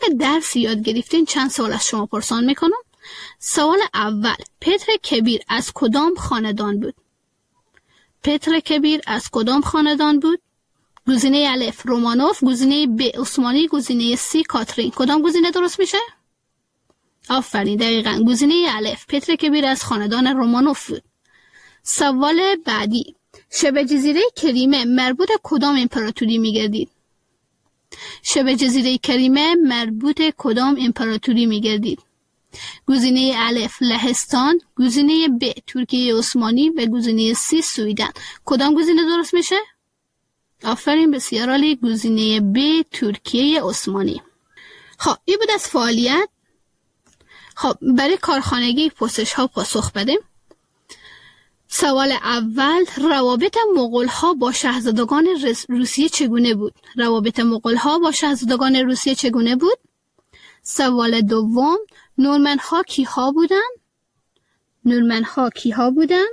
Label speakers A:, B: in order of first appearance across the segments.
A: که درس یاد گرفتین چند سوال از شما پرسان میکنم. سوال اول، پتر کبیر از کدام خاندان بود؟ پتر کبیر از کدام خاندان بود؟ گزینه الف رومانوف، گزینه ب عثمانی، گزینه سی کاترین. کدام گزینه درست میشه؟ آفرین، دقیقاً گزینه الف، پتر کبیر از خاندان رومانوف بود. سوال بعدی، شبه جزیره کریمه مربوط کدام امپراتوری میگردید؟ شبه جزیره کریمه مربوط کدام امپراتوری میگردید؟ گزینه الف لهستان، گزینه ب ترکیه عثمانی و گزینه سی سویدن. کدام گزینه درست میشه؟ آفرین، بسیار عالی، گزینه ب ترکیه عثمانی. خب این بود از فعالیت. خب برای کارخانگی پرسش ها پاسخ بدیم. سوال اول، روابط مغول‌ها با شاهزادگان روسیه چگونه بود؟ روابط مغول‌ها با شاهزادگان روسیه چگونه بود؟ سوال دوم، نورمن‌ها کیها بودند؟ نورمن‌ها کیها بودند؟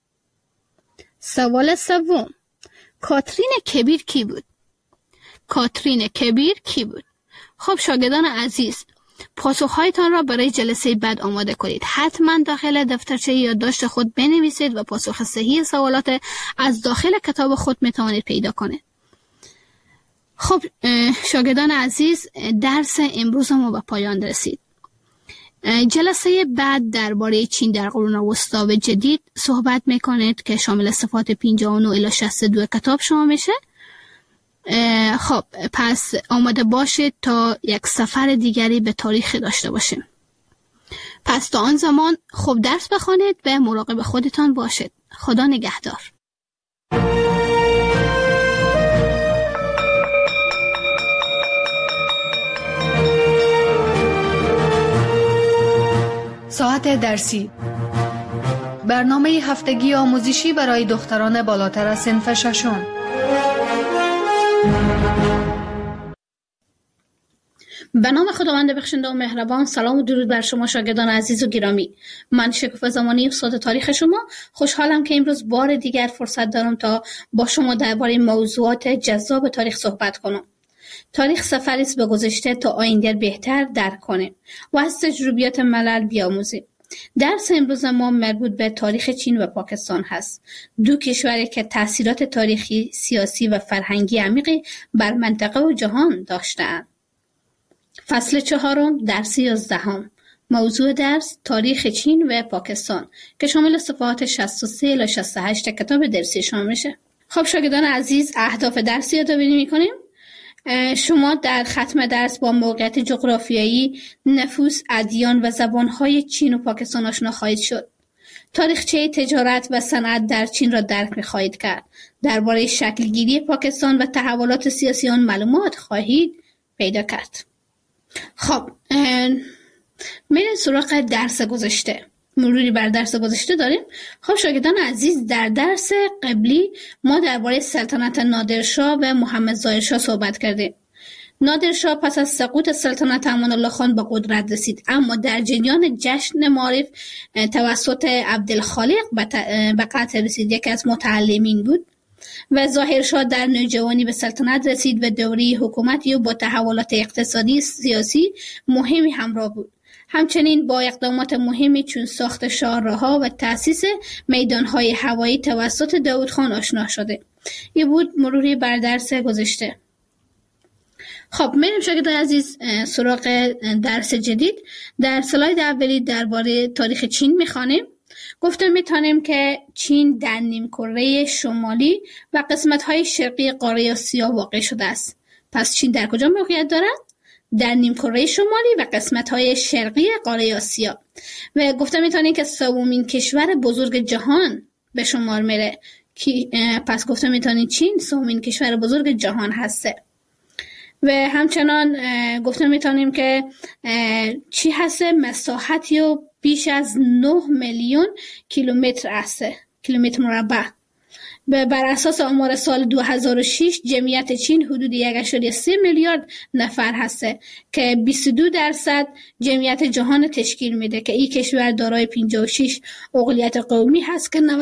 A: سوال سوم، کاترین کبیر کی بود؟ کاترین کبیر کی بود؟ خب شاگردان عزیز، پاسخهایتان را برای جلسه بعد آماده کنید. حتما داخل دفترچه یادداشت خود بنویسید و پاسخ صحیح سوالات از داخل کتاب خود میتوانید پیدا کنید. خب شاگردان عزیز، درس امروز ما به پایان رسید. جلسه بعد درباره چین در قرون وسطی و جدید صحبت میکنید که شامل صفحات 59 الی 62 کتاب شما میشه. خب پس آماده باشید تا یک سفر دیگری به تاریخ داشته باشیم. پس تا آن زمان خوب درس بخوانید و مراقب خودتان باشید. خدا نگهدار.
B: ساعت درسی، برنامه هفتگی آموزشی برای دختران بالاتر از صنف ششم.
A: به نام خداوند بخشنده و مهربان. سلام و درود بر شما شاگردان عزیز و گرامی. من شکوفه زمانی، استاد تاریخ شما. خوشحالم که امروز بار دیگر فرصت دارم تا با شما درباره موضوعات جذاب تاریخ صحبت کنم. تاریخ سفری است به گذشته تا آینده بهتر درک کنیم و از تجربیات ملل بیاموزیم. درس امروز ما مربوط به تاریخ چین و پاکستان هست. دو کشوری که تأثیرات تاریخی، سیاسی و فرهنگی عمیقی بر منطقه و جهان داشته‌اند. فصل 4، درس 11. موضوع درس تاریخ چین و پاکستان که شامل صفحات 63 الی 68 کتاب درسی شما میشه. خب شاگردان عزیز، اهداف درس یادآوری میکنیم. شما در ختم درس با موقعیت جغرافیایی، نفوس، ادیان و زبانهای چین و پاکستان آشنا خواهید شد. تاریخچه تجارت و صنعت در چین را درک می‌خواهید کرد. درباره شکلگیری پاکستان و تحولات سیاسی آن معلومات خواهید پیدا کرد. خب میریم سراغ درس گذشته. مروری بر درس گذشته داریم. خب شاگردان عزیز، در درس قبلی ما درباره سلطنت نادرشاه و محمد ظاهرشاه صحبت کردیم. نادرشاه پس از سقوط سلطنت امان الله خان به قدرت رسید، اما در جریان جشن معارف توسط عبدالخالق به قتل رسید. یکی از متعلمین بود و ظاهرشاه در نوجوانی به سلطنت رسید و دوره حکومتی با تحولات اقتصادی سیاسی مهمی همراه بود. همچنین با اقدامات مهمی چون ساخت شاهراه‌ها و تأسیس میدان‌های هوایی توسط داود خان آشنا شده. این بود مروری بر درس گذشته. خب میریم شاگردان عزیز سراغ درس جدید. در سلاید اولی درباره تاریخ چین میخوانیم. گفته میتونیم که چین در نیمکره شمالی و قسمت‌های شرقی قاره آسیا واقع شده است. پس چین در کجا موقعیت دارد؟ در نیمکره شمالی و قسمت‌های شرقی قاره آسیا. و گفته میتونیم که سومین کشور بزرگ جهان به شمار میره. پس گفته میتونیم چین سومین کشور بزرگ جهان هسته. و همچنان گفته میتونیم که چی هسته؟ مساحتی و بیش از 9 میلیون کیلومتر هسته، کیلومتر مربع. بر اساس آمار سال 2006 جمعیت چین حدود 1.3 میلیارد نفر هسته که 22% جمعیت جهان تشکیل میده که این کشور دارای 56 اقلیت قومی هست که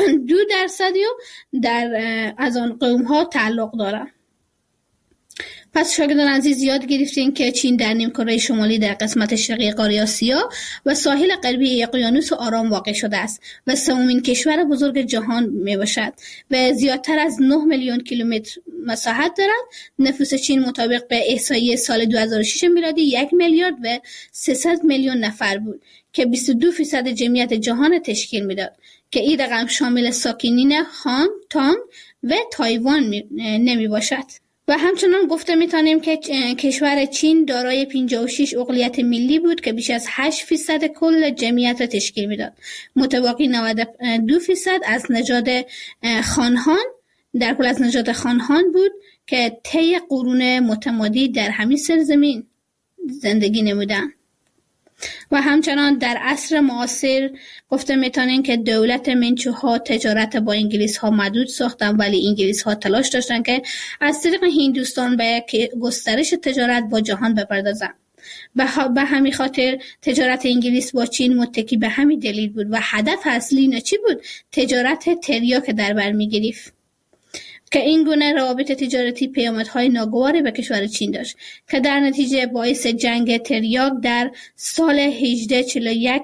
A: 92% در از آن قوم ها تعلق دارن. پس شاگردان عزیز یاد گرفتین که چین در نیمکره شمالی در قسمت شرقی قاره آسیا و ساحل غربی اقیانوس آرام واقع شده است و سومین کشور بزرگ جهان می باشد و زیادتر از 9 میلیون کیلومتر مساحت دارد. نفوس چین مطابق به احصایه سال 2006 میلادی 1 میلیارد و 300 میلیون نفر بود که 22% جمعیت جهان تشکیل میداد که این رقم شامل ساکنین هانگ تانگ و تایوان نمی باشد. و همچنان گفته میتونیم که کشور چین دارای 56 اقلیت ملی بود که بیش از 8% کل جمعیت را تشکیل میداد. متبقی 92% از نژاد خانهان در کل از نژاد خانهان بود که طی قرون متمادی در همین سرزمین زندگی نمودند. و همچنان در عصر معاصر گفته میتونین که دولت منچوها تجارت با انگلیس ها محدود ساختن، ولی انگلیس ها تلاش داشتن که از طریق هندوستان به گسترش تجارت با جهان بپردازن. به همین خاطر تجارت انگلیس با چین متکی به همین دلیل بود و هدف اصلی چی بود؟ تجارت تریاک در بر میگرفت که این گونه روابط تجارتی پیامدهای ناگواری به کشور چین داشت که در نتیجه باعث جنگ تریاک در سال 1841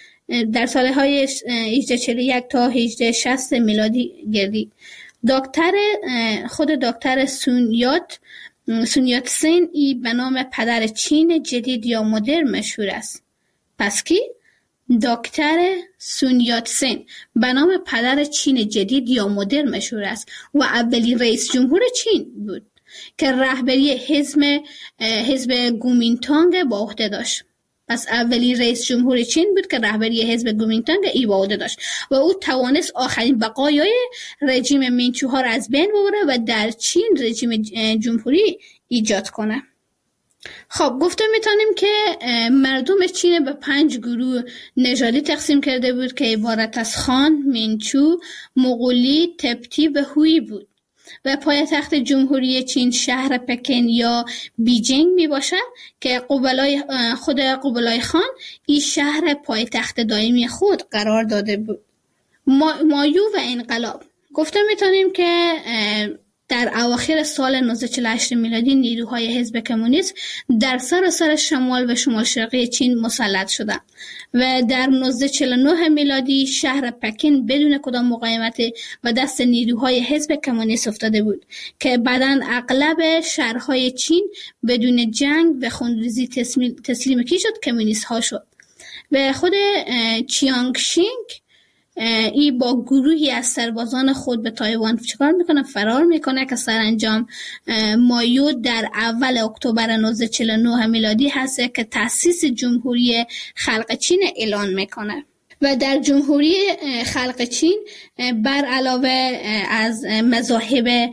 A: تا 1860 میلادی گردید. خود دکتر سونیات سن ای به نام پدر چین جدید یا مدرن مشهور است. پس کی؟ دکتر سونیات سن به نام پدر چین جدید یا مدرن مشهور است و اولین رئیس جمهور چین بود که رهبری حزب کومینتانگ با عهده داشت. پس اولین رئیس جمهور چین بود که رهبری حزب کومینتانگ ای با عهده داشت و او توانست آخرین بقایای رژیم منچوها را از بین ببره و در چین رژیم جمهوری ایجاد کنه. خب گفته میتونیم که مردم چین به 5 گروه نژادی تقسیم کرده بود که عبارت از خان، منچو، مغولی، تبتی و هویی بود و پایتخت جمهوری چین شهر پکن یا بیجینگ می باشد که خود قبلای خان این شهر پایتخت دائمی خود قرار داده بود. مایو و انقلاب گفته میتونیم که در اواخر سال 1948 میلادی نیروهای حزب کمونیست در سراسر شمال و شمال شرقی چین مسلط شدند و در 1949 میلادی شهر پکن بدون کدام مقاومت و دست نیروهای حزب کمونیست افتاده بود که بعداً اغلب شهرهای چین بدون جنگ و خونریزی تسلیم کی شد؟ کمونیست ها شد. و خود چیانگشینگ ای با گروهی از سربازان خود به تایوان چیکار میکنه؟ فرار میکنه که سرانجام مایو در اول اکتبر 1949 میلادی هست که تأسیس جمهوری خلق چین اعلان میکنه. و در جمهوری خلق چین بر علاوه از مذاهب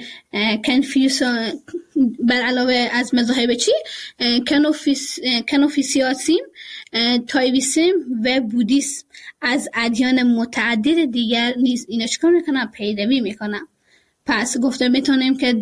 A: کنفوسیوسیسم، تایویسم و بودیسم از ادیان متعدد دیگر نیز اینا چیکار میکنن؟ پیروی میکنن. پس گفته میتونیم که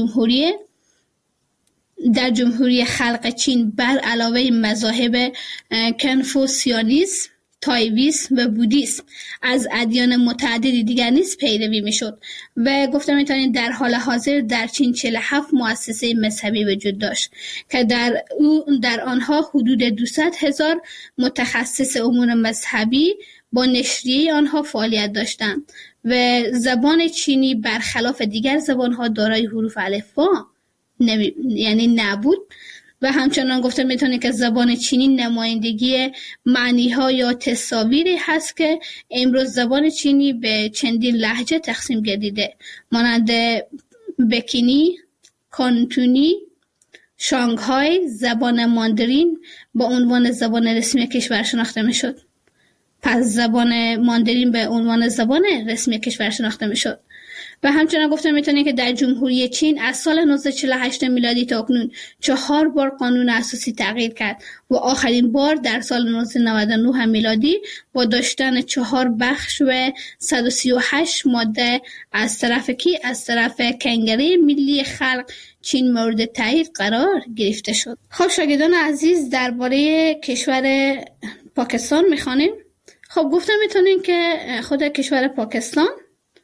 A: در جمهوری خلق چین بر علاوه مذاهب کنفوسیانیسم، تایویسم و بودیسم از ادیان متعددی دیگر نیز پیروی میشد و گفته میتونید در حال حاضر در چین 47 مؤسسه مذهبی وجود داشت که در آنها حدود 200,000 متخصص امور مذهبی با نشریه آنها فعالیت داشتند و زبان چینی برخلاف دیگر زبانها دارای حروف الفبا یعنی نبود و همچنان گفته میتونه که زبان چینی نمایندگی معنی‌ها یا تصاویری هست که امروز زبان چینی به چندین لهجه تقسیم گردیده مانند بکینی، کانتونی، شانگهای. زبان ماندرین با عنوان زبان رسمی کشور شناخته میشد. پس زبان ماندرین به عنوان زبان رسمی کشور شناخته میشد. و همچنان گفته میتونه که در جمهوری چین از سال 1948 میلادی تا اکنون 4 بار قانون اساسی تغییر کرد و آخرین بار در سال 1999 میلادی با داشتن 4 بخش و 138 ماده از طرف کنگره ملی خلق چین مورد تایید قرار گرفته شد. خب شاگردان عزیز درباره کشور پاکستان میخوانیم. خب گفته میتونیم که خود کشور پاکستان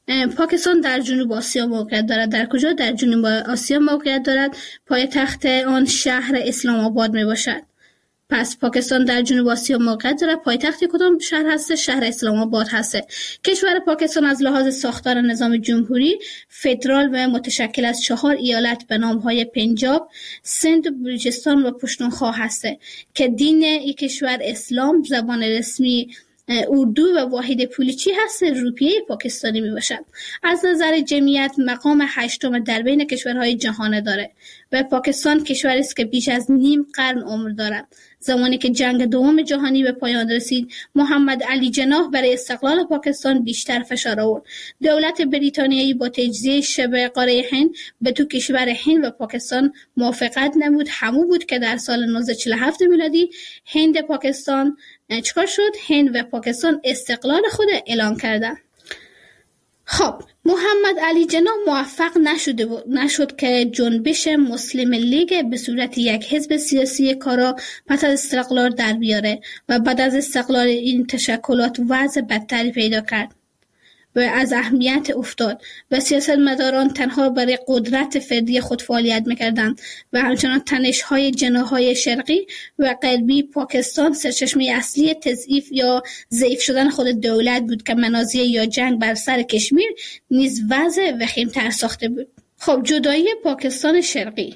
A: پاکستان در جنوب آسیا موقعیت دارد. در کجا؟ در جنوب آسیا موقعیت دارد. پایتخت آن شهر اسلام آباد می باشد. پس پاکستان در جنوب آسیا موقعیت دارد. پایتخت کدام شهر هست؟ شهر اسلام آباد هست. کشور پاکستان از لحاظ ساختار نظام جمهوری فدرال و متشکل از 4 ایالت به نام‌های پنجاب، سند، بلوچستان و پشتونخوا هست که دین این کشور اسلام، زبان رسمی اردو و واحد پولی چی هست؟ روپیه پاکستانی می باشد. از نظر جمعیت مقام 8م در بین کشورهای جهان داره و پاکستان کشوری است که بیش از نیم قرن عمر دارد. زمانی که جنگ دوم جهانی به پایان رسید، محمد علی جناح برای استقلال پاکستان بیشتر فشار آورد. دولت بریتانیایی با تجزیه شبه قاره هند به تو کشور هند و پاکستان موافقت نمود. همون بود که در سال 1947 میلادی هند پاکستان چکار شد؟ هند و پاکستان استقلال خود اعلان کردند. خب محمد علی جناح موفق نشد که جنبش مسلم لیگ به صورت یک حزب سیاسی کارا پس از استقلال در بیاره و بعد از استقلال این تشکلات وضع بدتری پیدا کرد و از اهمیت افتاد و سیاستمداران تنها برای قدرت فردی خود فعالیت میکردند و همچنان تنش‌های جناح‌های شرقی و غربی پاکستان سرچشمه اصلی تضعیف یا ضعیف شدن خود دولت بود که منازعه یا جنگ بر سر کشمیر نیز وضع وخیم‌تر ساخته بود. خب جدایی پاکستان شرقی.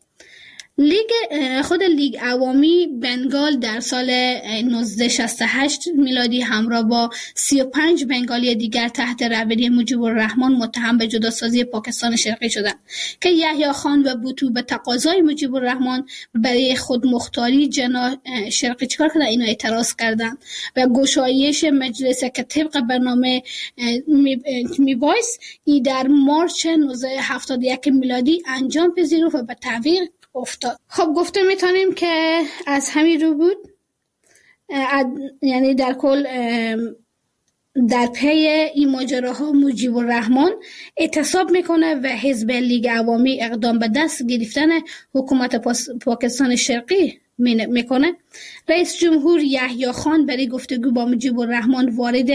A: لیگ عوامی بنگال در سال 1968 میلادی همراه با 35 بنگالی دیگر تحت رهبری مجیب الرحمن متهم به جداسازی پاکستان شرقی شدند که یحیی خان و بوتو به تقاضای مجیب الرحمن برای خودمختاری جناح شرقی چکار کردند؟ اینا اعتراض کردند و گشایش مجلس که طبق برنامه میبایست ای در مارچ 1971 میلادی انجام پذیرفت و به تعویق افتاد. خب گفته میتونیم که از همین رو بود، یعنی در کل در پی این ماجراها مجیب الرحمن اعتصاب میکنه و حزب لیگ عوامی اقدام به دست گرفتن حکومت پاکستان شرقی میکنه. رئیس جمهور یحیی خان برای گفتگو با مجیب الرحمن وارد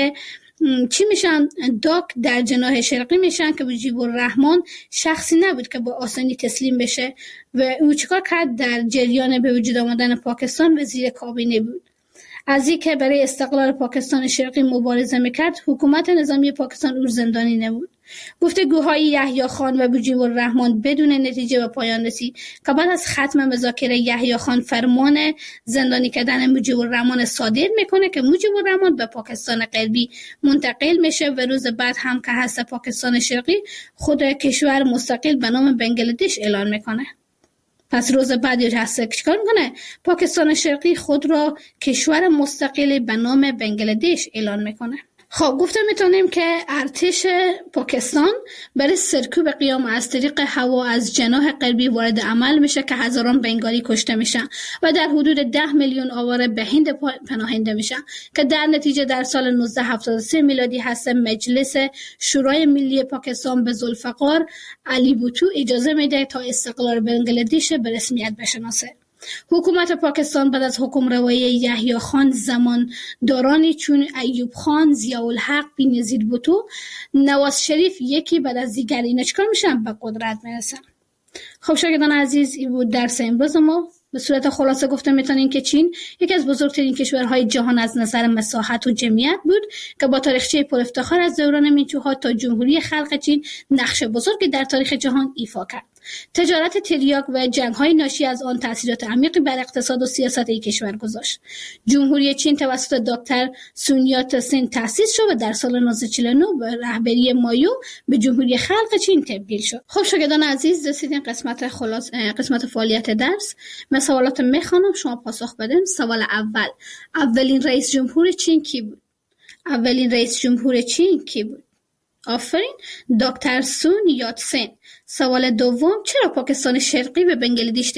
A: چی میشن؟ داک در جناح شرقی میشن که مجیب الرحمن شخصی نبود که با آسانی تسلیم بشه و او چیکار کرد؟ در جریان به وجود آمدن پاکستان وزیر کابینه بود. از این که برای استقلال پاکستان شرقی مبارزه میکرد، حکومت نظامی پاکستان او زندانی نبود. گفتگوهای یحیی خان و مجیب الرحمن بدون نتیجه به پایان رسید که بعد از ختم مذاکره یحیی خان فرمان زندانی کردن مجیب الرحمن صادر میکنه که مجیب الرحمن به پاکستان غربی منتقل میشه و روز بعد هم که هست پاکستان شرقی خود کشور مستقل به نام بنگلادش اعلان میکنه. پس روز بعد هست چیکار میکنه؟ پاکستان شرقی خود را کشور مستقل به نام بنگلادش اعلان میکنه. خب گفته میتونیم که ارتش پاکستان برای سرکوب قیام از طریق هوا از جناح غربی وارد عمل میشه که هزاران بنگالی کشته میشن و در حدود 10 میلیون آواره به هند پناهنده میشن که در نتیجه در سال 1973 میلادی هست مجلس شورای ملی پاکستان به ذوالفقار علی بوتو اجازه میده تا استقلال بنگلادش به رسمیت بشناسه. حکومت پاکستان بعد از حکمروایی یحیی خان زماندارانی چون ایوب خان، ضیاءالحق، بینظیر بوتو، نواز شریف یکی بعد از دیگر اینا چیکار میشن؟ به قدرت میرسن. خب شاگردان عزیز، این بود درس امروز ما. به صورت خلاصه گفته میتونیم که چین یکی از بزرگترین کشورهای جهان از نظر مساحت و جمعیت بود که با تاریخچه پر افتخار از دوران مینچوها تا جمهوری خلق چین نقش بزرگی در تاریخ جهان ایفا کرد. تجارت تریاک و جنگ‌های ناشی از آن تأثیرات عمیقی بر اقتصاد و سیاست این کشور گذاشت. جمهوری چین توسط دکتر سون یات سن تأسیس شد و در سال 1949 به رهبری مایو به جمهوری خلق چین تبدیل شد. خب شاگردان عزیز، رسیدیم قسمت فعالیت درس. من سوالات میخوانم، شما پاسخ بدین. سوال اول: اولین رئیس جمهور چین کی بود؟ آفرین، دکتر سون یات سن. سوال دوم: چرا پاکستان شرقی به بنگلادش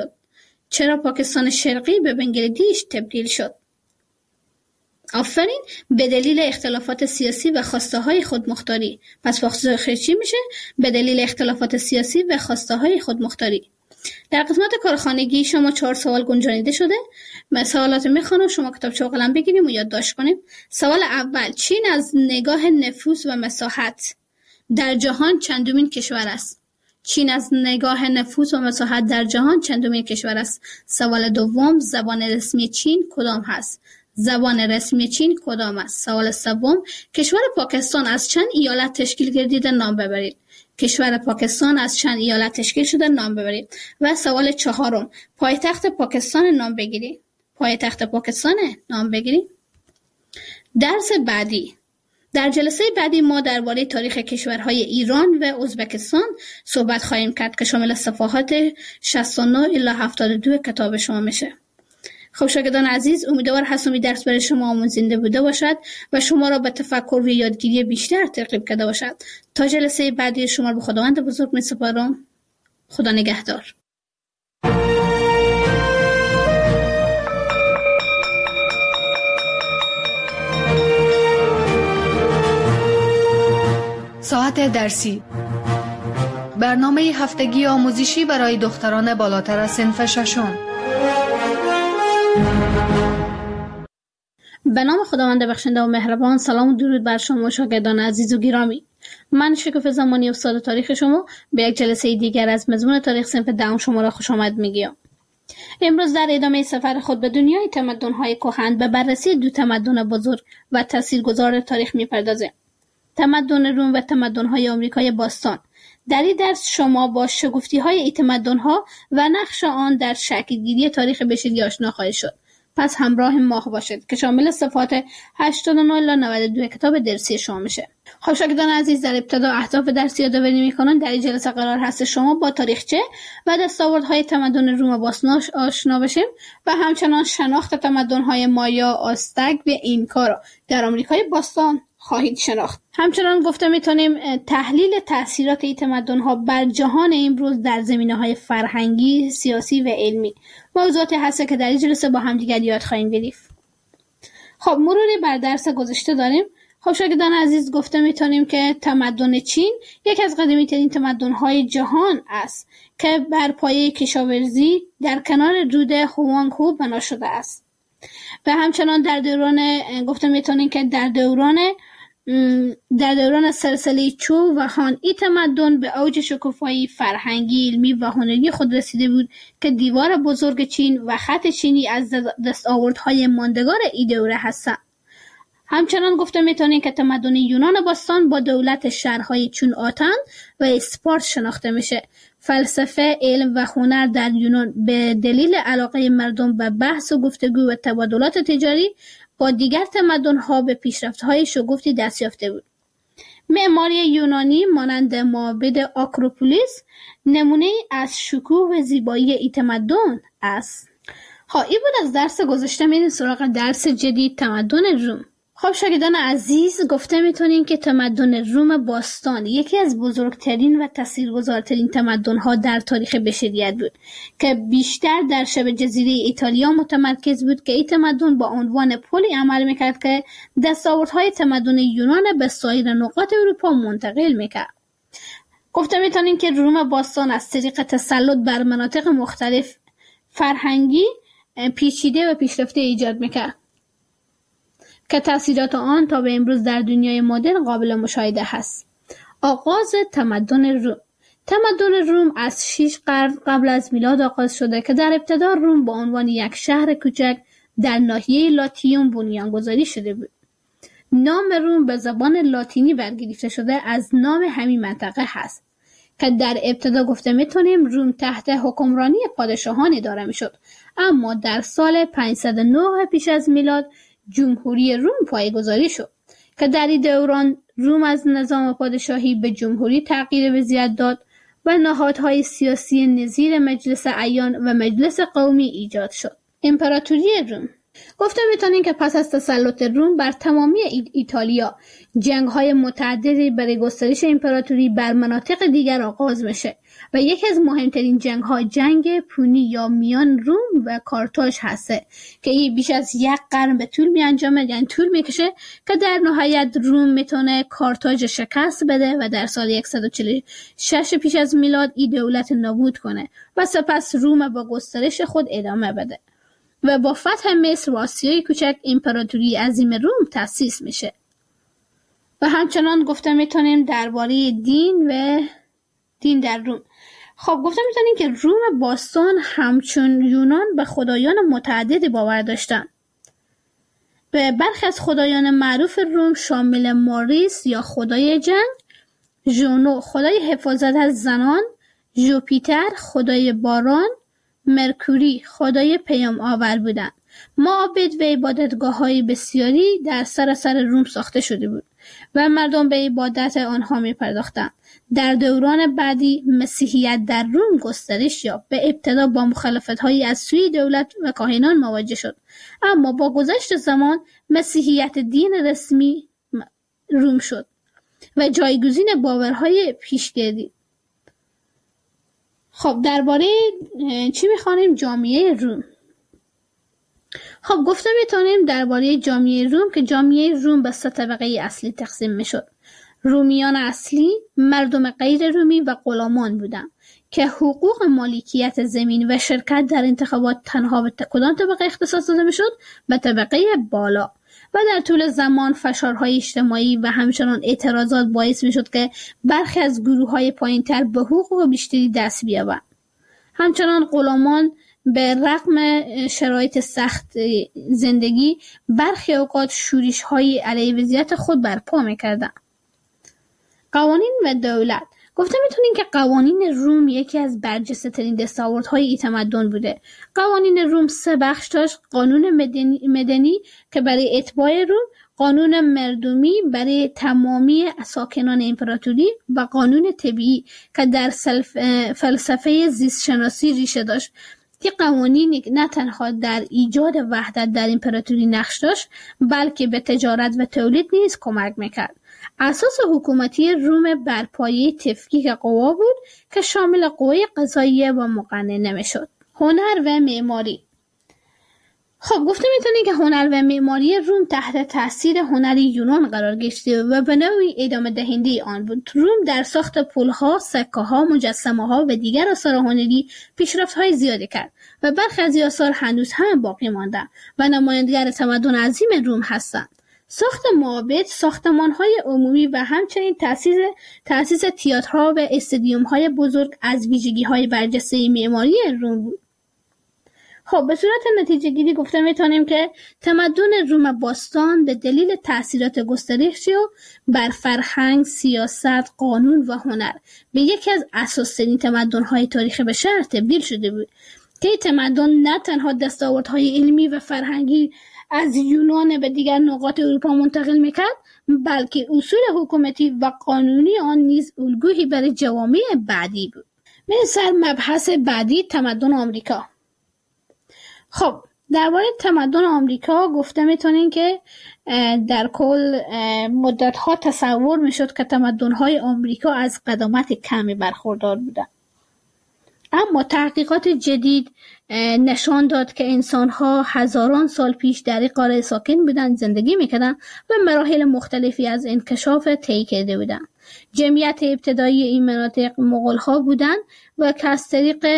A: تبدیل شد؟ آفرین، به دلیل اختلافات سیاسی و خواسته های خودمختاری. پس پاسخ چی میشه؟ به دلیل اختلافات سیاسی و خواسته های خودمختاری. در قسمت کارخانگی شما 4 سوال گنجانیده شده. من سوالات میخوانم، شما کتابچه و قلم بگیریم و یادداشت کنیم. سوال اول: چین از نگاه نفوذ و مساحت در جهان چندمین کشور است؟ چین از نگاه نفوذ و مساحت در جهان چندمین کشور است؟ سوال دوم، زبان رسمی چین کدام هست؟ زبان رسمی چین کدام است؟ سوال سوم، کشور پاکستان از چند ایالت تشکیل گردیده؟ نام ببرید. کشور پاکستان از چند ایالت تشکیل شده؟ نام ببرید. و سوال چهارم، پایتخت پاکستان نام بگیرید. پایتخت پاکستان نام بگیرید. درس بعدی. در جلسه بعدی ما درباره تاریخ کشورهای ایران و ازبکستان صحبت خواهیم کرد که شامل صفحات 69 الی 72 کتاب شما میشه. خب شاگردان عزیز، امیدوار هستم این درس برای شما آموزنده بوده باشد و شما را به تفکر و یادگیری بیشتر ترغیب کرده باشد. تا جلسه بعدی شما را به خداوند بزرگ می‌سپارم. خدا نگهدار.
B: ساعت درسی، برنامه هفتگی آموزشی برای دختران بالاتر از صنف ششم.
A: به نام خداوند بخشنده و مهربان. سلام و درود بر شما شاگردان عزیز و گرامی. من شکوفه زمانی استاد تاریخ شما به یک جلسه دیگر از مضمون تاریخ صنف دهم شما را خوش آمد میگم. امروز در ادامه سفر خود به دنیای تمدن‌های کهن به بررسی دو تمدن بزرگ و تاثیرگذار تاریخ می‌پردازیم. تمدن روم و تمدن‌های آمریکای باستان. در این درس شما با شگفتی‌های این تمدن‌ها و نقش آن در شکل‌گیری تاریخ بشری آشنا خواهید شد. پس همراه ما باشید که شامل صفحات 89 الی 92 کتاب درسی شما میشه. خب شاگردان عزیز، در ابتدا اهداف درسی یادآوری می‌کنم. در این جلسه قرار هست شما با تاریخچه و دستاوردهای تمدن روم باستان آشنا بشیم و همچنان شناخت تمدن‌های مایا، آزتک و اینکا را در آمریکای باستان خواهید شناخت. همچنان گفته میتونیم تحلیل تأثیرات این تمدن‌ها بر جهان امروز در زمینه‌های فرهنگی، سیاسی و علمی موضوعاتی هست که در این جلسه با هم دیگر یاد خواهیم گرفت. خب مروری بر درس گذشته داریم. خب شاگردان عزیز، گفته میتونیم که تمدن چین یکی از قدیمی‌ترین تمدن‌های جهان است که بر پایه کشاورزی در کنار رود هوانگ‌هو بنا شده است. و همچنان در دوران گفته میتونیم که در دوران سلسله چو و هان این تمدن به اوج شکوفایی فرهنگی، علمی و هنری خود رسیده بود که دیوار بزرگ چین و خط چینی از دستاوردهای ماندگار این دوره هستند. همچنان گفته میتونیم که تمدن یونان باستان با دولت شهرهای چون آتن و اسپارت شناخته میشه. فلسفه، علم و هنر در یونان به دلیل علاقه مردم به بحث و گفتگو و تبادلات تجاری با دیگر تمدن‌ها به پیشرفت‌های شگفتی دست یافته بود. معماری یونانی مانند معابد آکروپولیس نمونه از شکوه و زیبایی این تمدن است. این بود از درس گذشته. میریم سراغ درس جدید، تمدن روم. خب شاگردان عزیز، گفته میتونیم که تمدن روم باستان یکی از بزرگترین و تاثیرگذارترین تمدن‌ها در تاریخ بشریت بود که بیشتر در شبه جزیره ایتالیا متمرکز بود که این تمدن با عنوان پلی عمل میکرد که دستاوردهای تمدن یونان به سایر نقاط اروپا منتقل میکرد. گفته میتونیم که روم باستان از طریق تسلط بر مناطق مختلف فرهنگی پیچیده و پیشرفته ایجاد میکرد که تأثیرات آن تا به امروز در دنیای مدرن قابل مشاهده هست. آغاز تمدن روم. تمدن روم از 6 قرن قبل از میلاد آغاز شده که در ابتدا روم به عنوان یک شهر کوچک در ناحیه لاتیوم بنیانگذاری شده بود. نام روم به زبان لاتینی برگرفته شده از نام همین منطقه هست که در ابتدا گفته میتونیم روم تحت حکمرانی پادشاهان اداره میشد، اما در سال 509 پیش از میلاد جمهوری روم پایه‌گذاری شد که در این دوران روم از نظام پادشاهی به جمهوری تغییر وضعیت داد و نهادهای سیاسی نظیر مجلس اعیان و مجلس قومی ایجاد شد. امپراتوری روم. گفته میتونیم که پس از تسلط روم بر تمامی ایتالیا جنگ‌های متعددی برای گسترش امپراتوری بر مناطق دیگر آغاز میشه و یکی از مهمترین جنگ‌ها جنگ پونی یا میان روم و کارتاژ هسته که این بیش از 1 قرن به طول میانجامه، یعنی طول میکشه که در نهایت روم میتونه کارتاژ شکست بده و در سال 146 پیش از میلاد این دولت نابود کنه و سپس روم با گسترش خود ادامه بده و با فتح مصر و آسیای کوچک امپراتوری عظیم روم تأسیس میشه. و همچنان گفته میتونیم درباره دین و دین در روم. خب گفته میتونیم که روم باستان همچون یونان به خدایان متعددی باور داشتن. به برخی از خدایان معروف روم شامل ماریس یا خدای جنگ، ژونو خدای حفاظت از زنان، ژوپیتر خدای باران، مرکوری خدای پیام آور بودند. معابد و عبادتگاه‌های بسیاری در سراسر روم ساخته شده بود و مردم به عبادت آنها می‌پرداختند. در دوران بعدی مسیحیت در روم گسترش یافت. به ابتدا با مخالفت‌هایی از سوی دولت و کاهنان مواجه شد، اما با گذشت زمان مسیحیت دین رسمی روم شد و جایگزین باورهای پیش گردید. خب درباره چی می‌خوانیم؟ جامعه روم. خب گفته میتونیم درباره جامعه روم که جامعه روم به 3 طبقه اصلی تقسیم میشد. رومیان اصلی، مردم غیر رومی و غلامان بودند که حقوق مالکیت زمین و شرکت در انتخابات تنها به کدام طبقه اختصاص داده میشد؟ به طبقه بالا. و در طول زمان فشارهای اجتماعی و همچنان اعتراضات باعث میشد که برخی از گروه‌های پایین‌تر به حقوق بیشتری دست بیابند. همچنان غلامان به رغم شرایط سخت زندگی برخی اوقات شورش‌های علیه وضعیت خود برپا می‌کردند. قوانین و دولت. گفته میتونیم که قوانین روم یکی از برجسته‌ترین دستاوردهای تمدن بوده. قوانین روم 3 بخش داشت: قانون مدنی که برای اتباع روم، قانون مردمی برای تمامی ساکنان امپراتوری و قانون طبیعی که در فلسفه زیست شناسی ریشه داشت. که قوانینی نه تنها در ایجاد وحدت در امپراتوری نقش داشت، بلکه به تجارت و تولید نیز کمک میکرد. اساس حکومتی روم بر پایه تفکیک قوا بود که شامل قوای قضاییه و مقننه میشد. هنر و معماری. خب گفته میتونیم که هنر و معماری روم تحت تاثیر هنر یونان قرار گرفته و به نوعی ادامه دهنده آن بود. روم در ساخت پل‌ها، سکه‌ها، مجسمه‌ها و دیگر آثار هنری پیشرفت‌های زیادی کرد و برخی از آثار هنوز هم باقی ماندند و نمایانگر تمدن عظیم روم هستند. ساخت معابد، ساختمان‌های عمومی و همچنین تأسیس تئاترها و استادیوم‌های بزرگ از ویژگی‌های برجسته معماری روم بود. خب به صورت نتیجه گیری گفته میتونیم که تمدن روم باستان به دلیل تأثیرات گسترشی بر فرهنگ، سیاست، قانون و هنر به یکی از اساس‌ترین تمدن‌های تاریخ بشر تبدیل شده بود که این تمدن نه تنها دستاوردهای علمی و فرهنگی از یونان به دیگر نقاط اروپا منتقل میکرد، بلکه اصول حکومتی و قانونی آن نیز الگویی برای جوامع بعدی بود. مثل مبحث بعدی، تمدن آمریکا. خب درباره تمدن آمریکا گفته میتونین که در کل مدتها تصور میشد که تمدن‌های آمریکا از قدامت کمی برخوردار بودند. اما تحقیقات جدید نشان داد که انسان‌ها هزاران سال پیش در این قاره ساکن بودند، زندگی می‌کردند و مراحل مختلفی از انکشاف طی کرده بودند. جمعیت ابتدایی این مناطق مغول‌ها بودند و که از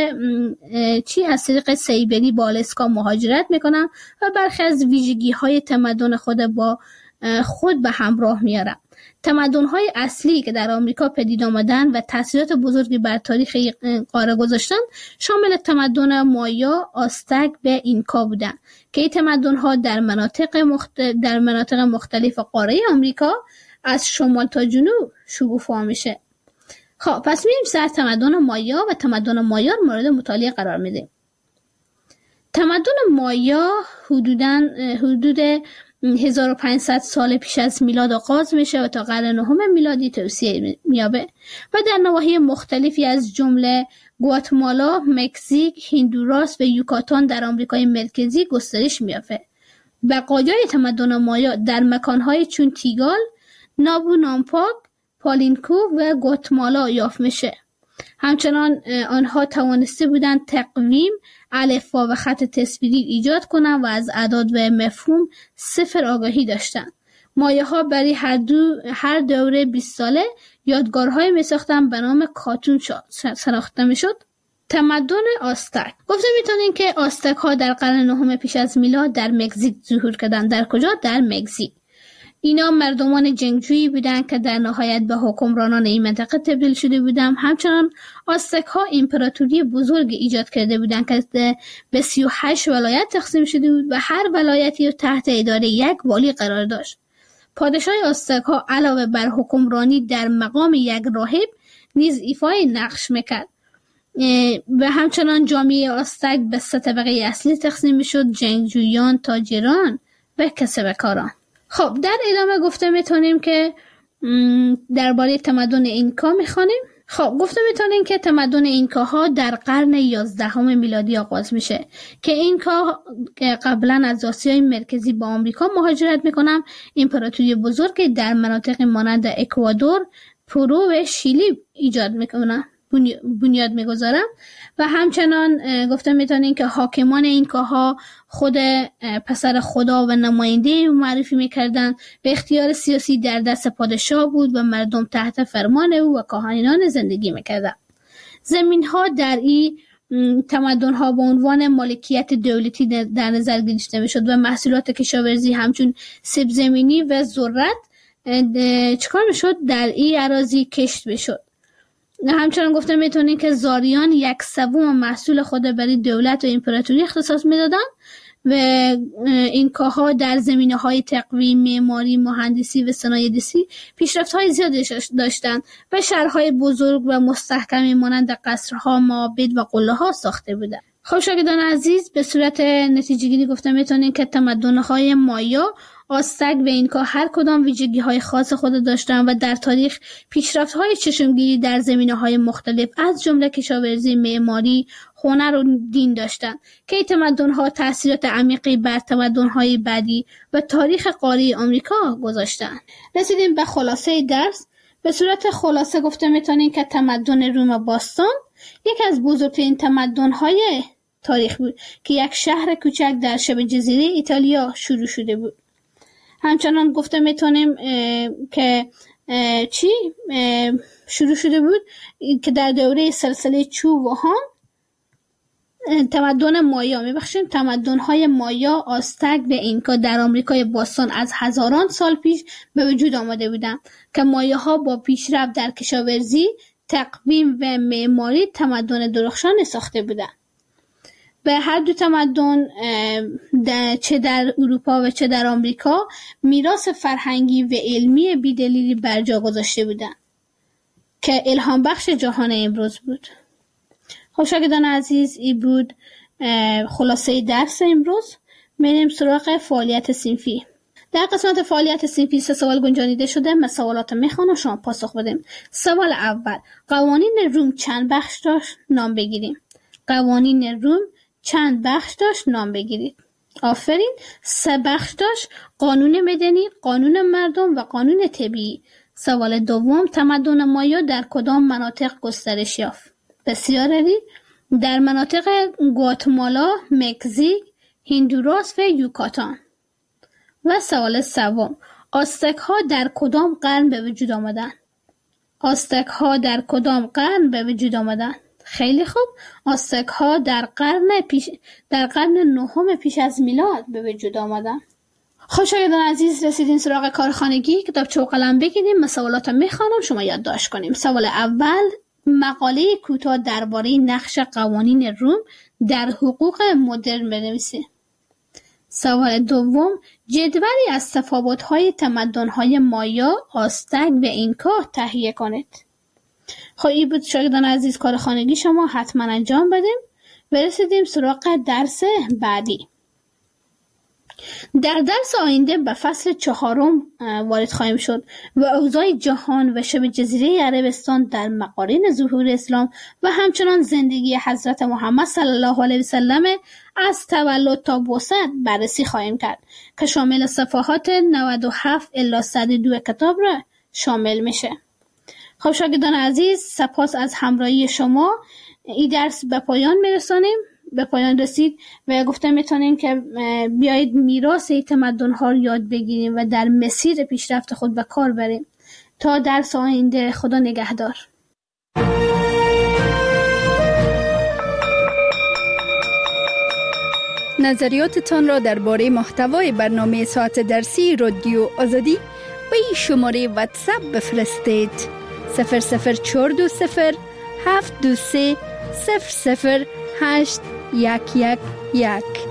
A: طریق سیبری با آلاسکا مهاجرت می‌کنند و برخی از ویژگی‌های تمدن خود به همراه می‌آورند. تمدن‌های اصلی که در آمریکا پدید آمدند و تأثیرات بزرگی بر تاریخ قاره گذاشتند شامل تمدن مایا، آستک و اینکا بودند که این تمدن‌ها در مناطق مختلف قاره آمریکا از شمال تا جنوب شکوفا میشه. خب پس میریم سر تمدن مایا و تمدن مایا مورد مطالعه قرار میدیم. تمدن مایا حدود 1500 سال پیش از میلاد آغاز میشه و تا قرن 9 میلادی توسعه میابه و در نواحی مختلفی از جمله گواتمالا، مکزیک، هندوراس و یوکاتان در آمریکای مرکزی گسترش میافته. بقایای تمدن مایا در مکانهای چون تیگال، نابونامپاک، پالینکو و گواتمالا یافت میشه. همچنان آنها توانسته بودند تقویم، الفبا و خط تصویری ایجاد کنند و از اعداد و مفهوم صفر آگاهی داشتند. مایاها برای هر دوره 20 ساله یادگارهای میساختند به نام کاتون شناخته میشد. تمدن آستک. گفته میتونین که آستک ها در قرن 9 پیش از میلاد در مکزیک ظهور کردند. در کجا؟ در مکزیک. اینا مردمان جنگجویی بودند که در نهایت به حکمرانان این منطقه تبدیل شده بودند. همچنان آزتک ها امپراتوری بزرگ ایجاد کرده بودند که به 38 ولایت تقسیم شده بود و هر ولایتی تحت اداره یک والی قرار داشت. پادشاه آزتک ها علاوه بر حکمرانی در مقام یک راهب نیز ایفای نقش میکرد و همچنان جامعه آزتک به 3 طبقه اصلی تقسیم میشد: جنگجویان، تاجران و کسبکاران. خب در ادامه گفته میتونیم که درباره تمدن اینکا میخوانیم. خب گفته میتونیم که تمدن اینکاها در قرن 11 میلادی آغاز میشه که اینکا قبلا از آسیای مرکزی با آمریکا مهاجرت میکنن. امپراتوری بزرگ در مناطق مانند اکوادور، پرو و شیلی ایجاد میکنن، بنیاد میگذارن و همچنان گفته میتونیم که حاکمان اینکاها خود پسر خدا و نماینده معرفی میکردن و اختیار سیاسی در دست پادشاه بود و مردم تحت فرمان او و کاهنان زندگی میکردن. زمین ها در این تمدن ها به عنوان مالکیت دولتی در نظر گرفته میشد و محصولات کشاورزی همچون سیب زمینی و ذرت چکار میشد؟ در این اراضی کشت میشد. همچنان گفته میتونیم که زاریان 1/3 محصول خود برای دولت و امپراتوری اختصاص میدادن و اینکاها در زمینه‌های تقویم، معماری، مهندسی و صنایع دستی پیشرفت‌های زیادی داشتند و شهرهای بزرگ و مستحکمی مانند قصرها، معابد و قله‌ها ساخته بودند. خب شاگردان عزیز، به صورت نتیجه‌گیری گفته میتونیم که تمدن‌های مایا، آزتک و اینکا هر کدام ویژگی‌های خاص خود داشتند و در تاریخ پیشرفت‌های چشمگیری در زمینه‌های مختلف از جمله کشاورزی، معماری، هنر و دین داشتند که این تمدن‌ها تأثیرات عمیقی بر تمدن‌های بعدی و تاریخ قاره آمریکا گذاشتند. رسیدیم به خلاصه درس. به صورت خلاصه گفته میتونیم که تمدن روم باستان یک از بزرگترین تمدن‌های تاریخ بود که یک شهر کوچک در شبه جزیره ایتالیا شروع شده بود. همچنان گفته میتونیم که شروع شده بود که در دوره سلسله چو و هان تمدن‌های مایا، آزتک و اینکا در آمریکای باستان از هزاران سال پیش به وجود آمده بودند که مایاها با پیشرفت در کشاورزی، تقویم و معماری تمدن درخشان ساخته بودند. به هر دو تمدن چه در اروپا و چه در آمریکا میراث فرهنگی و علمی بی‌دلیلی بر جا گذاشته بودند که الهام بخش جهان امروز بود. خب شاگردان عزیز، این بود خلاصه درس امروز. میریم سراغ فعالیت صنفی. در قسمت فعالیت صنفی 3 سوال گنجانیده شده. من سوالات میخوانم، شما پاسخ بدیم. سوال اول: قوانین روم چند بخش داشت؟ نام بگیریم. قوانین روم چند بخش داشت؟ نام بگیرید. آفرین. 3 بخش داشت: قانون مدنی، قانون مردم و قانون طبیعی. سوال دوم: تمدن مایا در کدام مناطق گسترش یافت؟ بسیار عالی. در مناطق گواتمالا، مکزیک، هندوراس و یوکاتان. و سوال سوم: آزتک ها در کدام قرن به وجود آمدند؟ آزتک ها در کدام قرن به وجود آمدند؟ خیلی خوب. آزتک ها در قرن 9 پیش از میلاد به وجود آمدند. خب شاگردان عزیز، رسیدین سراغ کارخانگی. کتابچه و قلم بگیریم، من سوالات میخوانم، شما یادداشت کنیم. سوال اول: مقاله کوتاه درباره نقش قوانین روم در حقوق مدرن بنویسید. سوال دوم: جدولی از تفاوت‌های تمدن‌های مایا، آزتک و اینکا تهیه کنید. خب این بود شاگردان عزیز کارخانگی شما، حتما انجام بدیم. و رسیدیم سراغ درس بعدی. در درس آینده به فصل 4 وارد خواهیم شد و اوضاع جهان و شبه جزیره عربستان در مقارن ظهور اسلام و همچنان زندگی حضرت محمد صلی الله علیه و سلم از تولد تا بعثت بررسی خواهیم کرد که شامل صفحات 97 الی 102 کتاب را شامل میشه. خب شاگردان عزیز، سپاس از همراهی شما. این درس به پایان میرسانیم. به پایان رسید و گفته میتونیم که بیایید میراث تمدن ها رو یاد بگیریم و در مسیر پیشرفت خود به کار بریم. تا درس آینده، خدا نگهدار.
C: نظریاتتان را درباره محتوای برنامه ساعت درسی رادیو آزادی به این شماره واتساپ بفرستید. 00420 723 008 111.